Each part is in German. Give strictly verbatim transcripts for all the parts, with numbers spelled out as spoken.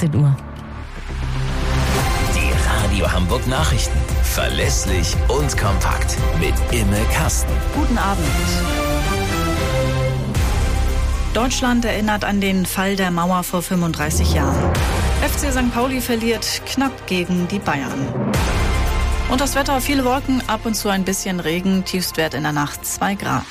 sechzehn Uhr. Die Radio Hamburg Nachrichten. Verlässlich und kompakt. Mit Imme Kasten. Guten Abend. Deutschland erinnert an den Fall der Mauer vor fünfunddreißig Jahren. F C Sankt Pauli verliert knapp gegen die Bayern. Und das Wetter, viele Wolken, ab und zu ein bisschen Regen, Tiefstwert in der Nacht zwei Grad.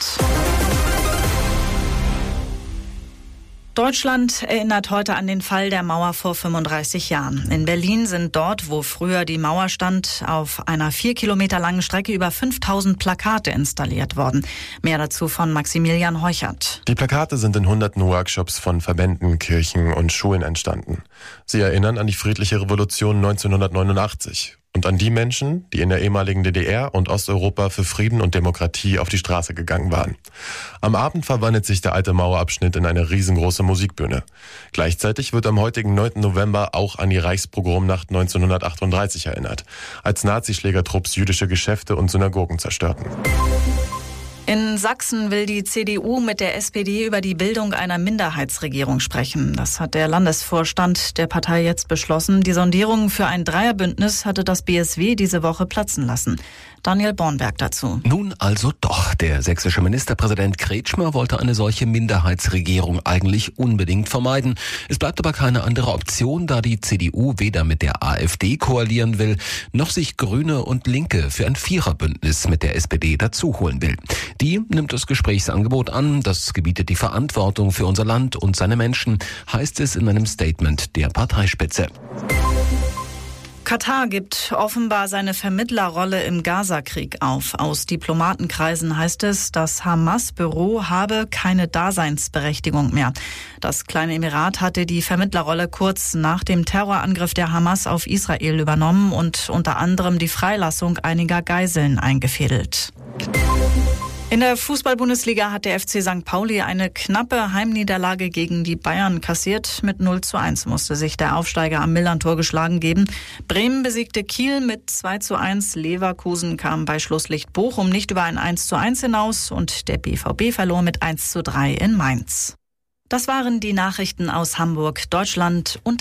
Deutschland erinnert heute an den Fall der Mauer vor fünfunddreißig Jahren. In Berlin sind dort, wo früher die Mauer stand, auf einer vier Kilometer langen Strecke über fünftausend Plakate installiert worden. Mehr dazu von Maximilian Heuchert. Die Plakate sind in hunderten Workshops von Verbänden, Kirchen und Schulen entstanden. Sie erinnern an die friedliche Revolution neunzehnhundertneunundachtzig. Und an die Menschen, die in der ehemaligen D D R und Osteuropa für Frieden und Demokratie auf die Straße gegangen waren. Am Abend verwandelt sich der alte Mauerabschnitt in eine riesengroße Musikbühne. Gleichzeitig wird am heutigen neunten November auch an die Reichspogromnacht neunzehnhundertachtunddreißig erinnert, als Nazischlägertrupps jüdische Geschäfte und Synagogen zerstörten. In Sachsen will die C D U mit der S P D über die Bildung einer Minderheitsregierung sprechen. Das hat der Landesvorstand der Partei jetzt beschlossen. Die Sondierungen für ein Dreierbündnis hatte das B S W diese Woche platzen lassen. Daniel Bornberg dazu. Nun also doch. Der sächsische Ministerpräsident Kretschmer wollte eine solche Minderheitsregierung eigentlich unbedingt vermeiden. Es bleibt aber keine andere Option, da die C D U weder mit der AfD koalieren will, noch sich Grüne und Linke für ein Viererbündnis mit der S P D dazuholen will. Die nimmt das Gesprächsangebot an, das gebietet die Verantwortung für unser Land und seine Menschen, heißt es in einem Statement der Parteispitze. Katar gibt offenbar seine Vermittlerrolle im Gaza-Krieg auf. Aus Diplomatenkreisen heißt es, das Hamas-Büro habe keine Daseinsberechtigung mehr. Das kleine Emirat hatte die Vermittlerrolle kurz nach dem Terrorangriff der Hamas auf Israel übernommen und unter anderem die Freilassung einiger Geiseln eingefädelt. In der Fußball-Bundesliga hat der F C Sankt Pauli eine knappe Heimniederlage gegen die Bayern kassiert. Mit null zu eins musste sich der Aufsteiger am Millerntor geschlagen geben. Bremen besiegte Kiel mit zwei zu eins. Leverkusen kam bei Schlusslicht Bochum nicht über ein eins zu eins hinaus und der B V B verlor mit eins zu drei in Mainz. Das waren die Nachrichten aus Hamburg, Deutschland und